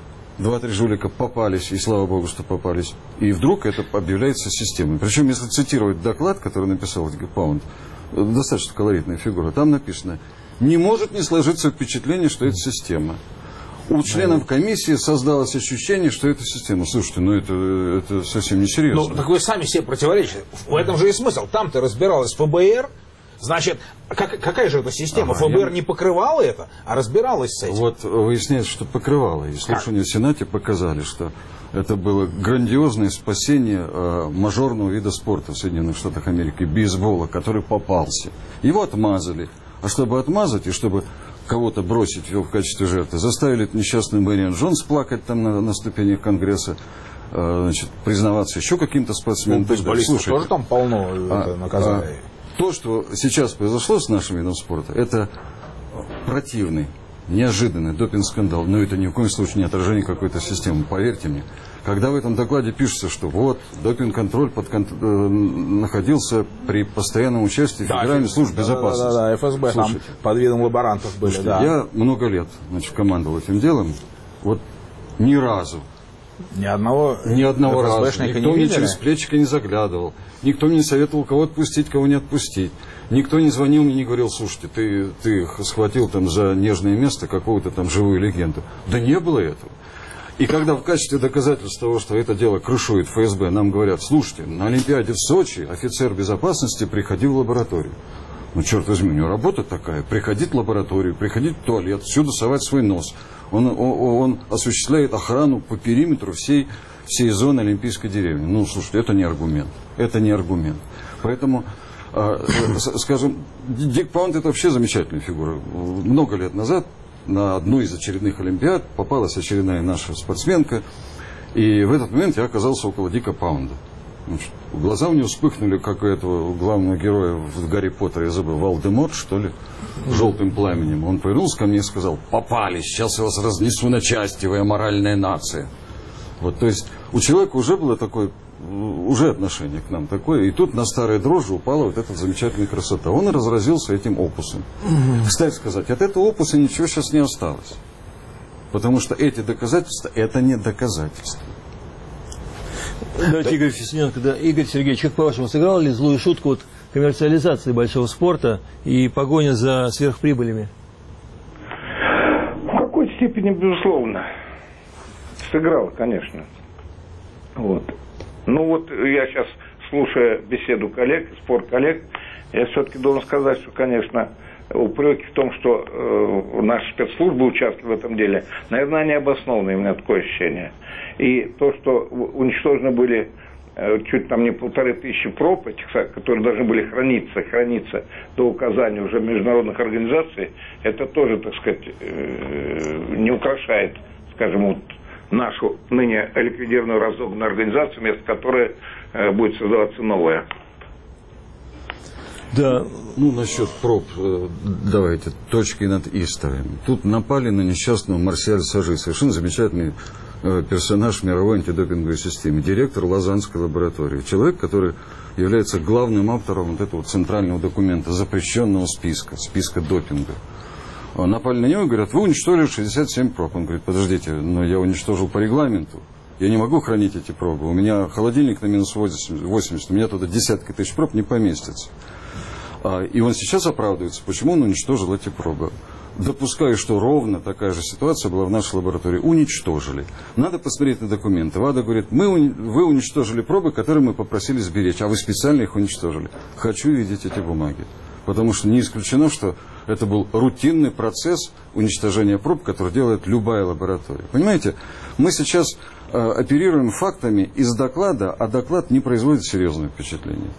попались, и слава богу, что попались, и вдруг это объявляется системой. Причем, если цитировать доклад, который написал Дик Паунд, достаточно колоритная фигура, там написано: не может не сложиться впечатление, что это система. У членов комиссии создалось ощущение, что это система. Слушайте, ну это совсем несерьезно. Ну, так вы сами себе противоречите. В этом же и смысл. Там-то разбиралась ФБР. Значит, какая же эта система? ФБР не покрывала это, а разбиралась с этим. Вот выясняется, что покрывала. И слушания в Сенате показали, что это было грандиозное спасение мажорного вида спорта в Соединенных Штатах Америки, бейсбола, который попался. Его отмазали. А чтобы отмазать и чтобы кого-то бросить в качестве жертвы, заставили эту несчастную Мэриан Джонс плакать там на ступенях Конгресса, значит, признаваться еще каким-то спортсменам. Бейсболистов тоже там полно наказали. То, что сейчас произошло с нашим видом спорта, это противный, неожиданный допинг-скандал. Но это ни в коем случае не отражение какой-то системы, поверьте мне. Когда в этом докладе пишется, что вот допинг-контроль находился при постоянном участии Федеральной службы безопасности. Да, ФСБ. Слушайте, там под видом лаборантов были. Слушайте, да. Я много лет, значит, командовал этим делом. Вот ни разу. Ни одного раза. Никто мне через плечико не заглядывал. Никто мне не советовал, кого отпустить, кого не отпустить. Никто не звонил мне и не говорил: слушайте, ты схватил там за нежное место какого-то там живую легенду. Да не было этого. И когда в качестве доказательства того, что это дело крышует ФСБ, нам говорят: слушайте, на Олимпиаде в Сочи офицер безопасности приходил в лабораторию. Ну, черт возьми, у него работа такая. Приходить в лабораторию, приходить в туалет, всюду совать свой нос. Он осуществляет охрану по периметру всей зоны Олимпийской деревни. Ну, слушайте, это не аргумент. Это не аргумент. Поэтому, скажем, Дик Паунд — это вообще замечательная фигура. Много лет назад на одну из очередных Олимпиад попалась очередная наша спортсменка. И в этот момент я оказался около Дика Паунда. Значит, глаза у него вспыхнули, как у этого главного героя в Гарри Поттере, я забыл, Волдеморт, что ли, желтым пламенем. Он повернулся ко мне и сказал: попались, сейчас я вас разнесу на части, вы аморальная нация. Вот, то есть у человека уже было такое, уже отношение к нам такое, и тут на старой дрожжи упала вот эта замечательная красота. Он и разразился этим опусом. Кстати сказать, от этого опуса ничего сейчас не осталось. Потому что эти доказательства, это не доказательства. Давайте, Игорь Фесуненко, да. Игорь Сергеевич, как по-вашему, сыграл ли злую шутку вот коммерциализации большого спорта и погоня за сверхприбылями? В какой степени, безусловно. Сыграл, конечно. Вот. Ну вот я сейчас, слушая беседу коллег, спор коллег, я все-таки должен сказать, что, конечно, упреки в том, что наши спецслужбы участвовали в этом деле, наверное, они обоснованы, у меня такое ощущение. И то, что уничтожены были чуть там не 1500 проб, этих, которые должны были храниться до указания уже международных организаций, это тоже, так сказать, не украшает, скажем, вот нашу ныне ликвидированную разогнанную организацию, вместо которой будет создаваться новая. Да. Ну, насчет проб, давайте, точки над истовыми. Тут напали на несчастного Марсиаль Сажи, совершенно замечательный персонаж мировой антидопинговой системы, директор Лозаннской лаборатории, человек, который является главным автором вот этого центрального документа, запрещенного списка допинга. Напали на него и говорят: вы уничтожили 67 проб. Он говорит: подождите, но я уничтожил по регламенту. Я не могу хранить эти пробы. У меня холодильник на минус 80, у меня туда десятки тысяч проб не поместится. И он сейчас оправдывается, почему он уничтожил эти пробы. Допускаю, что ровно такая же ситуация была в нашей лаборатории. Уничтожили. Надо посмотреть на документы. ВАДА говорит: вы уничтожили пробы, которые мы попросили сберечь, а вы специально их уничтожили. Хочу видеть эти бумаги. Потому что не исключено, что это был рутинный процесс уничтожения проб, который делает любая лаборатория. Понимаете, мы сейчас оперируем фактами из доклада, а доклад не производит серьезное впечатление.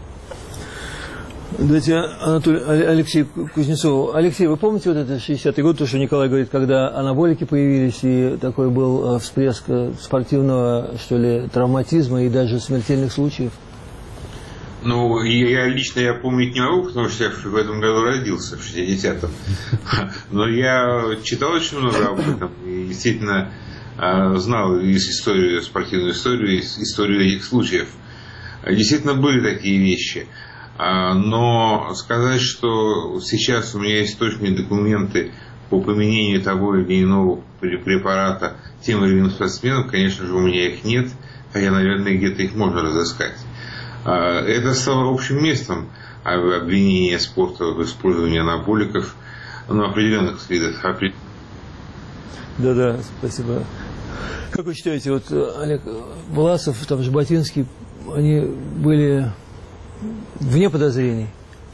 Давайте Алексей Кузнецов. Алексей, вы помните вот это 60-й год, то, что Николай говорит, когда анаболики появились, и такой был всплеск спортивного, что ли, травматизма и даже смертельных случаев? Ну, я лично помнить не могу, потому что я в этом году родился, в 60-м. Но я читал очень много об этом и действительно знал историю, спортивную историю, историю этих случаев. Действительно были такие вещи. Но сказать, что сейчас у меня есть точные документы по применению того или иного препарата тем или иным спортсменам, конечно же, у меня их нет, хотя, наверное, где-то их можно разыскать. Это стало общим местом обвинения спорта в использовании анаболиков, ну, определенных видов. Да, спасибо. Как вы считаете, вот Олег Власов, там Жаботинский, они были вне подозрений?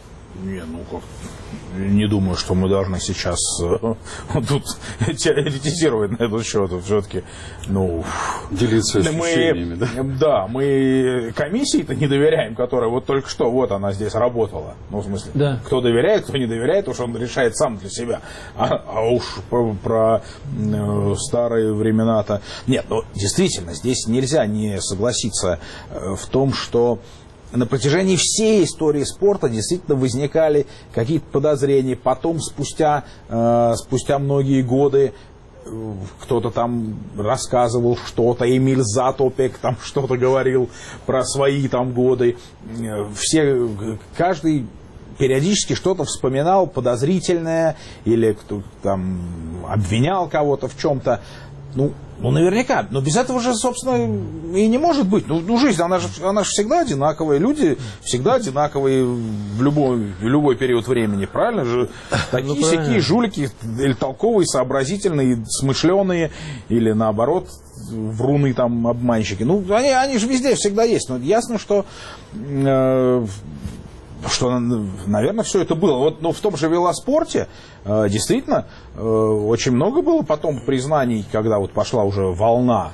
Не думаю, что мы должны сейчас тут теоретизировать на этот счет. Все-таки, делиться ощущениями, да? Да, мы комиссии-то не доверяем, которая вот только что, вот она здесь работала. Ну, в смысле, да. Кто доверяет, кто не доверяет, уж он решает сам для себя. А уж про старые времена-то... Нет, действительно, здесь нельзя не согласиться в том, что на протяжении всей истории спорта действительно возникали какие-то подозрения. Потом, спустя многие годы, кто-то там рассказывал что-то, Эмиль Затопек там что-то говорил про свои там годы. Каждый периодически что-то вспоминал подозрительное или кто-то там обвинял кого-то в чем-то. Ну, наверняка. Но без этого же, собственно, и не может быть. Жизнь, она же всегда одинаковая. Люди всегда одинаковые в любой период времени. Правильно же? Такие-сякие жулики, или толковые, сообразительные, смышленые, или наоборот, вруны там, обманщики. Они же везде всегда есть. Но ясно, что наверное, все это было. Вот, в том же велоспорте действительно очень много было потом признаний, когда вот пошла уже волна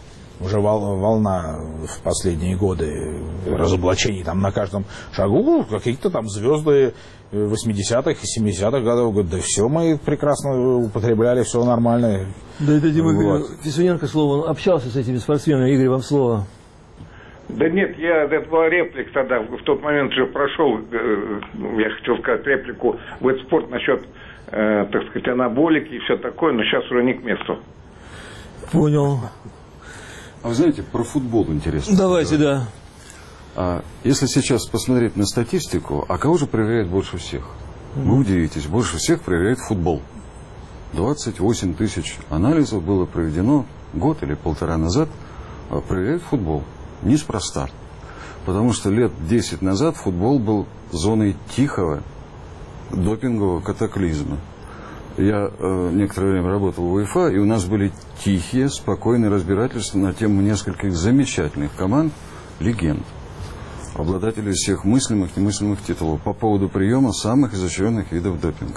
в последние годы разоблачений там на каждом шагу. Какие-то там звезды 80-х и 70-х годов говорят: да все мы прекрасно употребляли, все нормально. Да, это Дима Фесуненко слово, он общался с этими спортсменами. Игорь, вам слово. Да нет, это была реплика тогда, в тот момент уже прошел, я хотел сказать реплику в этот спорт насчет, так сказать, анаболики и все такое, но сейчас уже не к месту. Понял. А вы знаете, про футбол интересно. Давайте, да. Если сейчас посмотреть на статистику, а кого же проверяет больше всех? Вы удивитесь, больше всех проверяет футбол. 28 тысяч анализов было проведено год или полтора назад, проверяют футбол. Неспроста. Потому что лет 10 назад футбол был зоной тихого допингового катаклизма. Я некоторое время работал в УЕФА, и у нас были тихие, спокойные разбирательства на тему нескольких замечательных команд, легенд, обладателей всех мыслимых и немыслимых титулов по поводу приема самых изощренных видов допинга.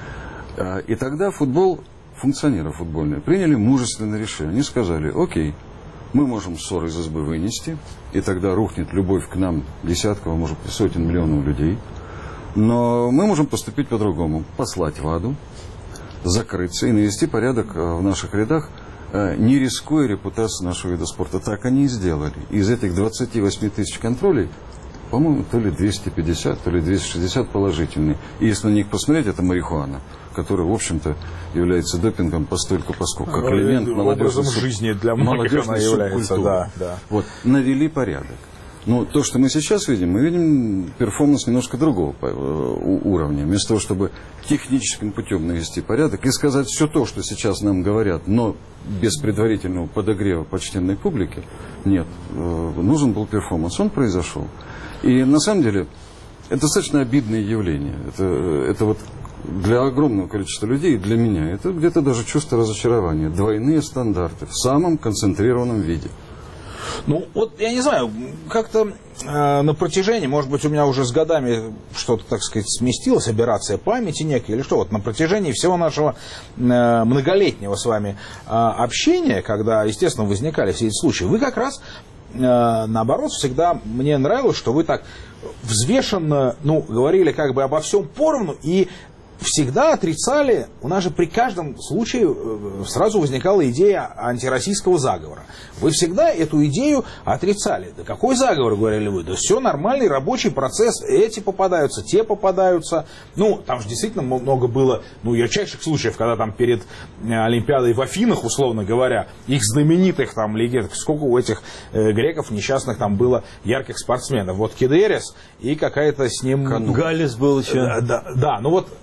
И тогда функционеры футбольные приняли мужественное решение. Они сказали: окей, мы можем ссор из избы вынести, и тогда рухнет любовь к нам десятков, а может быть сотен миллионов людей. Но мы можем поступить по-другому. Послать в аду, закрыться и навести порядок в наших рядах, не рискуя репутацией нашего вида спорта. Так они и сделали. Из этих 28 тысяч контролей, по-моему, то ли 250, то ли 260 положительные. И если на них посмотреть, это марихуана, которая, в общем-то, является допингом постольку-поскольку, как элемент молодежной жизни для многих она является. Да. Вот, навели порядок. Но то, что мы сейчас видим, мы видим перформанс немножко другого уровня. Вместо того, чтобы техническим путем навести порядок и сказать все то, что сейчас нам говорят, но без предварительного подогрева почтенной публики, нет, нужен был перформанс. Он произошел. И на самом деле это достаточно обидное явление. Это вот для огромного количества людей, и для меня, это где-то даже чувство разочарования. Двойные стандарты в самом концентрированном виде. Ну, вот, я не знаю, как-то на протяжении, может быть, у меня уже с годами что-то, так сказать, сместилось, аберрация памяти некая, или что, вот на протяжении всего нашего многолетнего с вами общения, когда, естественно, возникали все эти случаи, вы как раз, наоборот, всегда мне нравилось, что вы так взвешенно, говорили как бы обо всем поровну и всегда отрицали, у нас же при каждом случае сразу возникала идея антироссийского заговора. Вы всегда эту идею отрицали. Да какой заговор, говорили вы? Да все нормальный рабочий процесс. Эти попадаются, те попадаются. Там же действительно много было, ярчайших случаев, когда там перед Олимпиадой в Афинах, условно говоря, их знаменитых там легенд, сколько у этих греков несчастных там было ярких спортсменов. Вот Кидерис и какая-то с ним... Галлес был еще. Да,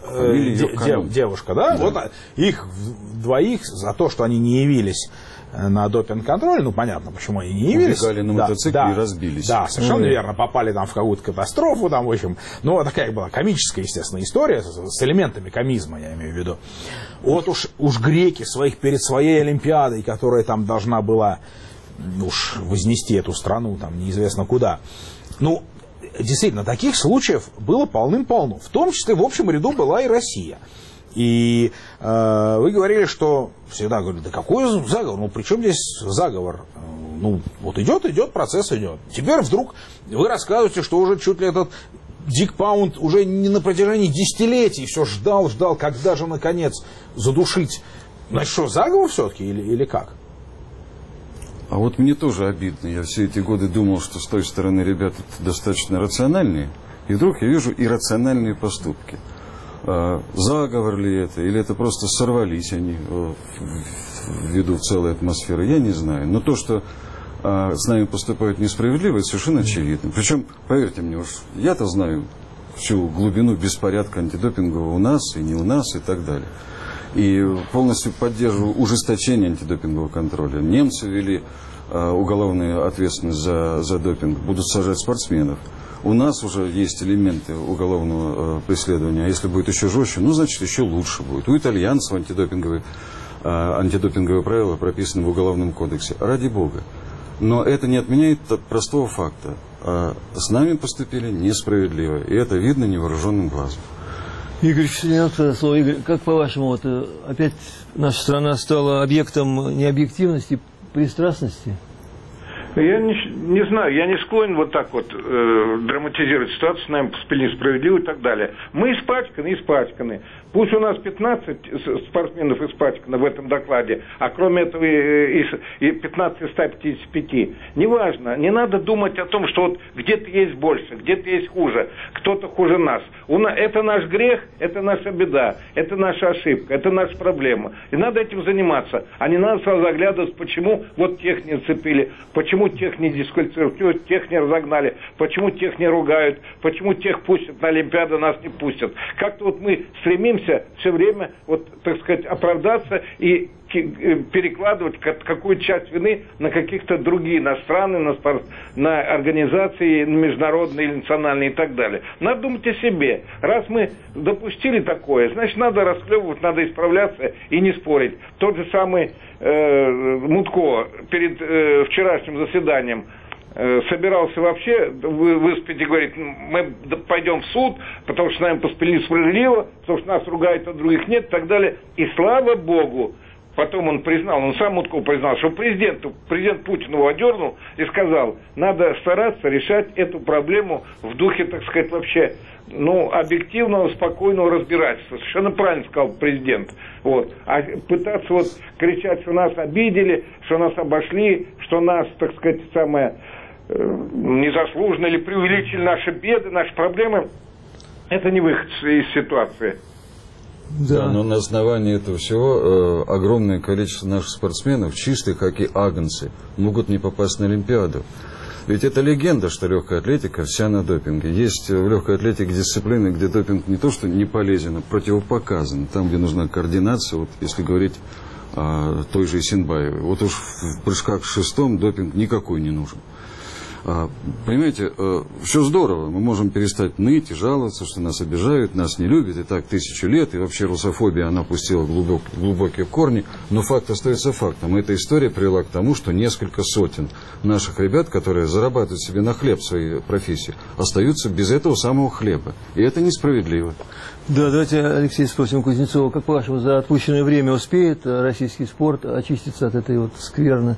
девушка, да? Вот их двоих за то, что они не явились на допинг-контроль, понятно, почему они не явились. Убегали на мотоцикле и разбились. Да, совершенно верно, попали там в какую-то катастрофу, там, в общем, такая была комическая, естественно, история, с элементами комизма, я имею в виду. Вот уж греки перед своей Олимпиадой, которая там должна была вознести эту страну, там, неизвестно куда. Действительно, таких случаев было полным-полно. В том числе в общем ряду была и Россия. И вы говорили, что всегда говорили, да какой заговор? При чем здесь заговор? Вот идет, процесс идет. Теперь вдруг вы рассказываете, что уже чуть ли этот Дик Паунд уже не на протяжении десятилетий все ждал, когда же наконец задушить. Значит, что, заговор все-таки или как? А вот мне тоже обидно. Я все эти годы думал, что с той стороны ребята достаточно рациональные. И вдруг я вижу иррациональные поступки. Заговор ли это? Или это просто сорвались они ввиду целой атмосферы? Я не знаю. Но то, что с нами поступают несправедливо, это совершенно очевидно. Причем, поверьте мне, уж я-то знаю всю глубину беспорядка антидопингового у нас и не у нас и так далее. И полностью поддерживаю ужесточение антидопингового контроля. Немцы ввели уголовную ответственность за допинг, будут сажать спортсменов. У нас уже есть элементы уголовного преследования, а если будет еще жестче, значит, еще лучше будет. У итальянцев антидопинговые правила прописаны в Уголовном кодексе. Ради бога. Но это не отменяет простого факта. С нами поступили несправедливо, и это видно невооруженным глазом. Игорь, слово. Игорь, как по-вашему, опять наша страна стала объектом необъективности, пристрастности? Я не знаю, я не склонен вот так вот драматизировать ситуацию, с нами поступили несправедливо и так далее. Мы испачканы. Пусть у нас 15 спортсменов испачкано в этом докладе, а кроме этого и 15 из 155. Неважно, не надо думать о том, что вот где-то есть больше, где-то есть хуже, кто-то хуже нас. Это наш грех, это наша беда, это наша ошибка, это наша проблема. И надо этим заниматься, а не надо сразу заглядывать, почему вот тех не зацепили, почему тех не дисквалифицируют, тех не разогнали, почему тех не ругают, почему тех пустят на Олимпиаду, нас не пустят. Как-то вот мы стремимся пытаемся все время, вот, так сказать, оправдаться и перекладывать какую-то часть вины на каких-то другие, на страны, на организации международные или национальные и так далее. Надо думать о себе. Раз мы допустили такое, значит, надо расклевывать, надо исправляться и не спорить. Тот же самый Мутко перед вчерашним заседанием собирался вообще выступить и говорит, мы пойдем в суд, потому что с нами поступили несправедливо, потому что нас ругают, а других нет и так далее. И слава Богу, потом он признал, он сам Мутко признал, что президент Путин его одернул и сказал, надо стараться решать эту проблему в духе, так сказать, вообще, объективного, спокойного разбирательства. Совершенно правильно сказал президент. Вот. А пытаться вот кричать, что нас обидели, что нас обошли, что нас, так сказать, незаслуженно или преувеличили наши беды, наши проблемы, это не выход из ситуации. Да, но на основании этого всего огромное количество наших спортсменов, чистые как и агнцы, могут не попасть на Олимпиаду. Ведь это легенда, что легкая атлетика вся на допинге. Есть в легкой атлетике дисциплины, где допинг не то что не полезен, а противопоказан. Там, где нужна координация, вот если говорить о той же Исенбаевой. Вот уж в прыжках в шестом допинг никакой не нужен. Понимаете, все здорово, мы можем перестать ныть и жаловаться, что нас обижают, нас не любят, и так 1000 лет, и вообще русофобия, она пустила глубокие корни, но факт остается фактом. Эта история привела к тому, что несколько сотен наших ребят, которые зарабатывают себе на хлеб в своей профессии, остаются без этого самого хлеба, и это несправедливо. Да, давайте, Алексей, спросим Кузнецова, как по-вашему, за отпущенное время успеет российский спорт очиститься от этой вот скверны?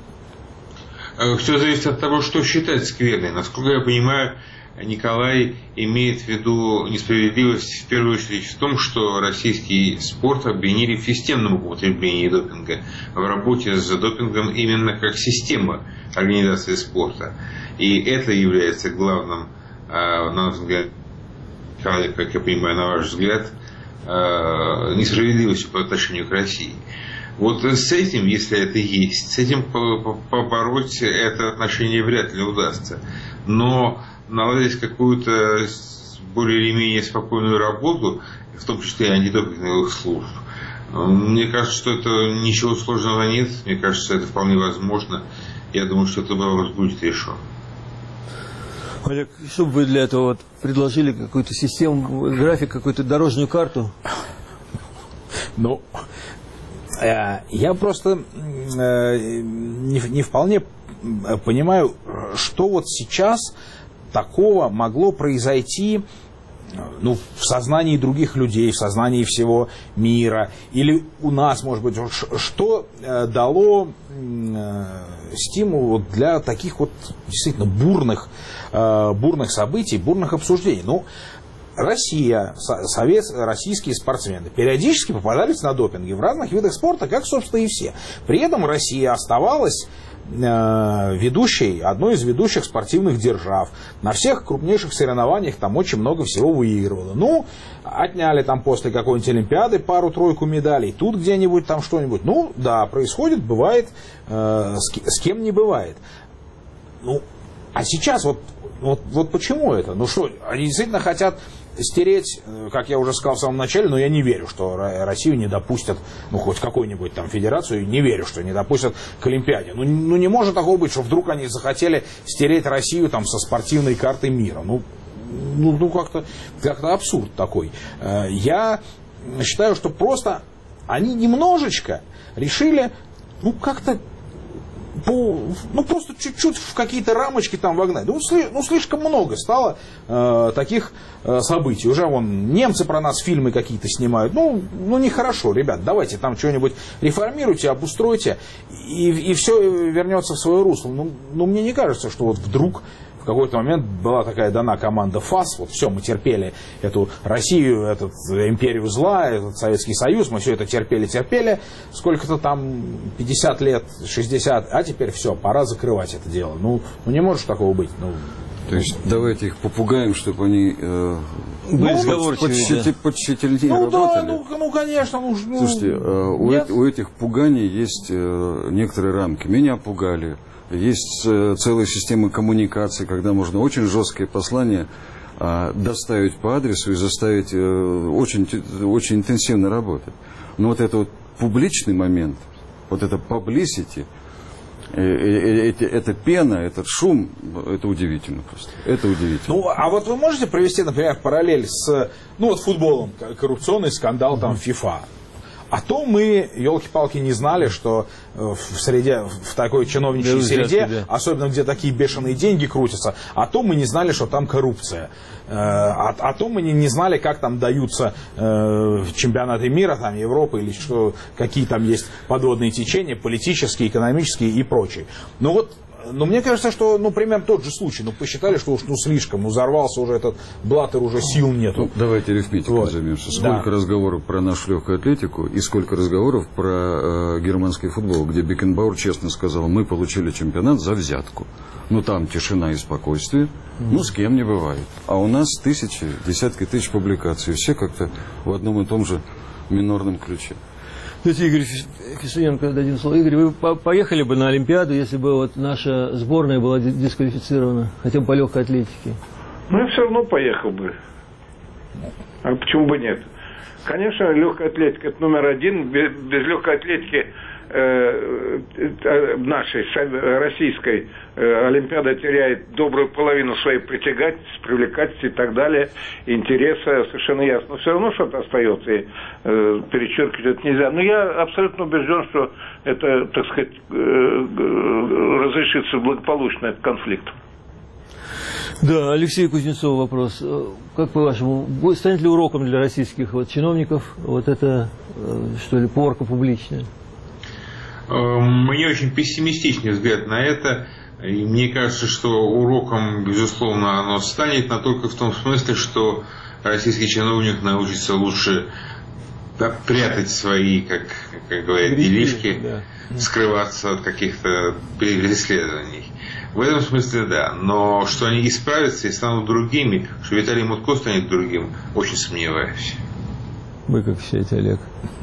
Все зависит от того, что считать скверной. Насколько я понимаю, Николай имеет в виду несправедливость в первую очередь в том, что российский спорт обвинили в системном употреблении допинга, в работе с допингом именно как система организации спорта. И это является главным, на наш взгляд, как я понимаю, на ваш взгляд, несправедливостью по отношению к России. Вот с этим, если это есть, с этим побороть это отношение вряд ли удастся. Но наладить какую-то более или менее спокойную работу, в том числе и антидопинговых служб, мне кажется, что это ничего сложного нет. Мне кажется, это вполне возможно. Я думаю, что этот вопрос будет решен. Олег, что бы вы для этого вот предложили, какую-то систему, график, какую-то дорожную карту? Я просто не вполне понимаю, что вот сейчас такого могло произойти в сознании других людей, в сознании всего мира, или у нас, может быть, что дало стимул для таких вот действительно бурных событий, бурных обсуждений. Россия, российские спортсмены периодически попадались на допинге в разных видах спорта, как, собственно, и все. При этом Россия оставалась одной из ведущих спортивных держав. На всех крупнейших соревнованиях там очень много всего выигрывала. Отняли там после какой-нибудь Олимпиады пару-тройку медалей, тут где-нибудь там что-нибудь. Да, происходит, бывает, с кем не бывает. А сейчас вот почему это? Что, они действительно хотят стереть, как я уже сказал в самом начале, но я не верю, что Россию не допустят, хоть какую-нибудь там федерацию, не верю, что не допустят к Олимпиаде. Не может такого быть, что вдруг они захотели стереть Россию там со спортивной карты мира. Как-то абсурд такой. Я считаю, что просто они немножечко решили, как-то просто чуть-чуть в какие-то рамочки там вогнать. Слишком много стало таких событий. Уже немцы про нас фильмы какие-то снимают. Нехорошо, ребят, давайте там что-нибудь реформируйте, обустройте, и все вернется в свое русло. Мне не кажется, что вот вдруг в какой-то момент была такая дана команда ФАС, все, мы терпели эту Россию, эту империю зла, этот Советский Союз, мы все это терпели, сколько-то там, 50 лет, 60, а теперь все, пора закрывать это дело. Не может такого быть. То есть давайте их попугаем, чтобы они подщательнее работали. Конечно. Слушайте, у этих пуганий есть некоторые рамки. Меня пугали. Есть целая система коммуникации, когда можно очень жесткие послания доставить по адресу и заставить очень, очень интенсивно работать. Но вот этот вот публичный момент, вот это publicity, эта пена, этот шум, это удивительно просто. Это удивительно. Ну, а вот вы можете провести, например, параллель с, ну, вот футболом, коррупционный скандал там FIFA. А то мы, елки-палки, не знали, что в такой чиновничьей среде, особенно где такие бешеные деньги крутятся, а то мы не знали, что там коррупция. А то мы не знали, как там даются чемпионаты мира, там, Европы, или что, какие там есть подводные течения, политические, экономические и прочие. Ну вот, но мне кажется, что, ну, примерно тот же случай. Ну, посчитали, что уж, ну, слишком, ну, взорвался уже этот Блаттер, уже сил нету. Ну, давайте арифметикой займемся. Сколько разговоров про нашу легкую атлетику и сколько разговоров про германский футбол, где Бекенбауэр честно сказал, мы получили чемпионат за взятку. Ну, там тишина и спокойствие. Ну, с кем не бывает. А у нас тысячи, десятки тысяч публикаций. Все как-то в одном и том же минорном ключе. Давайте, Игорь Фесуненко, дадим слово. Игорь, вы поехали бы на Олимпиаду, если бы вот наша сборная была дисквалифицирована, хотя бы по легкой атлетике? Ну, я все равно поехал бы. А почему бы нет? Конечно, легкая атлетика – это номер один. Без легкой атлетики нашей российской Олимпиада теряет добрую половину своей притягательности, привлекательности и так далее, интереса, совершенно ясно. Но все равно что-то остается, и перечеркивать это нельзя. Но я абсолютно убежден, что это, так сказать, разрешится благополучно, этот конфликт. Да, Алексей Кузнецов вопрос. Как по-вашему, станет ли уроком для российских чиновников вот это, что ли, порка публичная? Мне очень пессимистичный взгляд на это. И мне кажется, что уроком, безусловно, оно станет, но только в том смысле, что российский чиновник научится лучше прятать свои, как говорят, делишки, скрываться от каких-то преследований. В этом смысле да. Но что они исправятся и станут другими, что Виталий Мутко станет другим, очень сомневаюсь. Вы как считаете, Олег?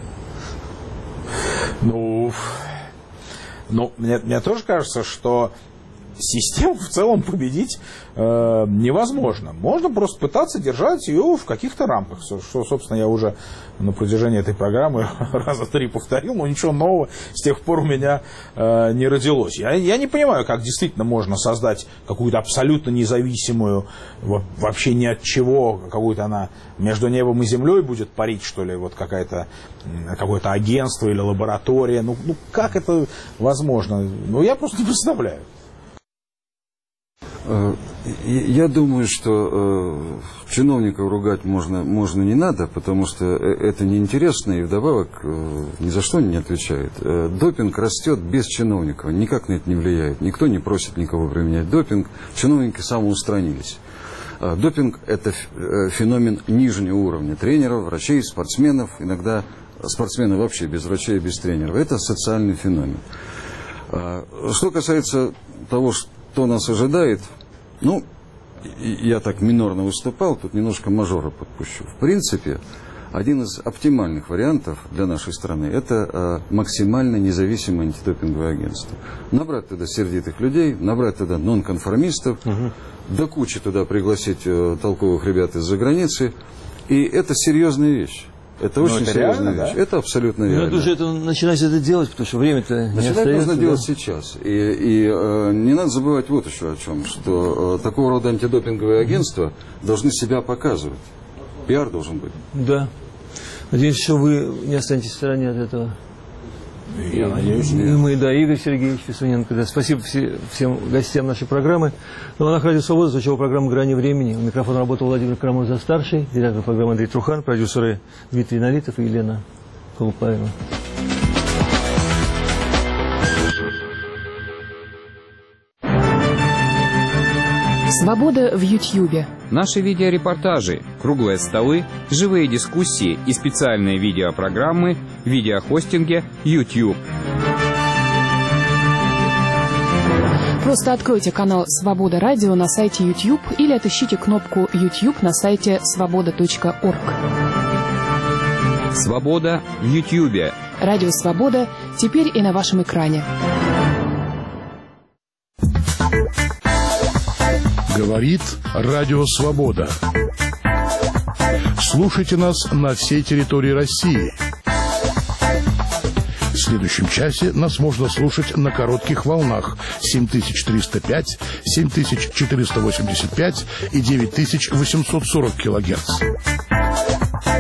Ну, мне тоже кажется, что систему в целом победить невозможно. Можно просто пытаться держать ее в каких-то рамках, что, собственно, я уже на протяжении этой программы раза 3 повторил, но ничего нового с тех пор у меня не родилось. Я не понимаю, как действительно можно создать какую-то абсолютно независимую, вообще ни от чего, какую-то она между небом и землей будет парить, что ли, вот какое-то агентство или лаборатория. Ну, как это возможно? Ну, я просто не представляю. Я думаю, что чиновников ругать можно не надо, потому что это неинтересно и вдобавок ни за что не отвечает. Допинг растет без чиновников, никак на это не влияет. Никто не просит никого применять допинг, чиновники самоустранились. Допинг – это феномен нижнего уровня. Тренеров, врачей, спортсменов, иногда спортсмены вообще без врачей и без тренеров. Это социальный феномен. Что касается того, что нас ожидает, ну, я так минорно выступал, тут немножко мажора подпущу. В принципе, один из оптимальных вариантов для нашей страны – это максимально независимое антидопинговое агентство. Набрать туда сердитых людей, набрать туда нонконформистов, до кучи туда пригласить толковых ребят из-за границы. И это серьезная вещь. Это очень серьезная вещь. Да? Это абсолютно реально. Надо уже начинать это делать, потому что время-то не остается. Нужно делать сейчас. И не надо забывать вот еще о чем, что такого рода антидопинговые агентства должны себя показывать. Пиар должен быть. Да. Надеюсь, что вы не останетесь в стороне от этого. Я надеюсь, нет. Мы, да, Игорь Сергеевич Фесуненко. Да. Спасибо всем гостям нашей программы. На волнах Радио Свобода звучала программа «Грани времени». У микрофона работал Владимир Карамурза-старший, директор программы Андрей Трухан, продюсеры Дмитрий Налитов и Елена Колупаева. Свобода в Ютьюбе. Наши видеорепортажи, круглые столы, живые дискуссии и специальные видеопрограммы в видеохостинге YouTube. Просто откройте канал «Свобода Радио» на сайте YouTube или отыщите кнопку YouTube на сайте svoboda.org. Свобода в YouTube. Радио «Свобода» теперь и на вашем экране. Говорит Радио Свобода. Слушайте нас на всей территории России. В следующем часе нас можно слушать на коротких волнах 7305, 7485 и 9840 килогерц.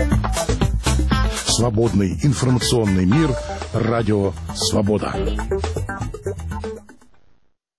Свободный информационный мир. Радио Свобода.